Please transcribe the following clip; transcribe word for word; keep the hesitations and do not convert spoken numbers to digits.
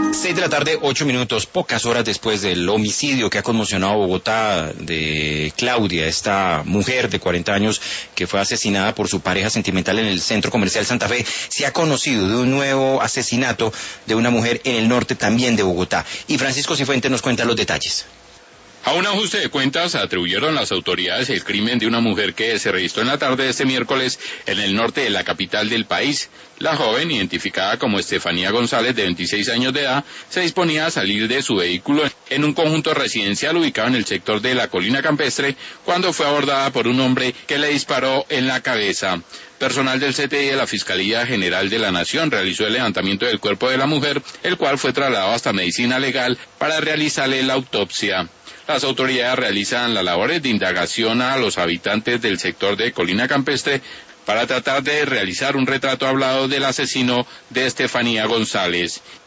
Seis de la tarde, ocho minutos, pocas horas después del homicidio que ha conmocionado a Bogotá de Claudia, esta mujer de cuarenta años que fue asesinada por su pareja sentimental en el Centro Comercial Santa Fe, se ha conocido de un nuevo asesinato de una mujer en el norte también de Bogotá. Y Francisco Cifuentes nos cuenta los detalles. A un ajuste de cuentas atribuyeron las autoridades el crimen de una mujer que se registró en la tarde de este miércoles en el norte de la capital del país. La joven, identificada como Estefanía González, de veintiséis años de edad, se disponía a salir de su vehículo en un conjunto residencial ubicado en el sector de la Colina Campestre cuando fue abordada por un hombre que le disparó en la cabeza. Personal del C T I de la Fiscalía General de la Nación realizó el levantamiento del cuerpo de la mujer, el cual fue trasladado hasta Medicina Legal para realizarle la autopsia. Las autoridades realizan las labores de indagación a los habitantes del sector de Colina Campestre para tratar de realizar un retrato hablado del asesino de Estefanía González.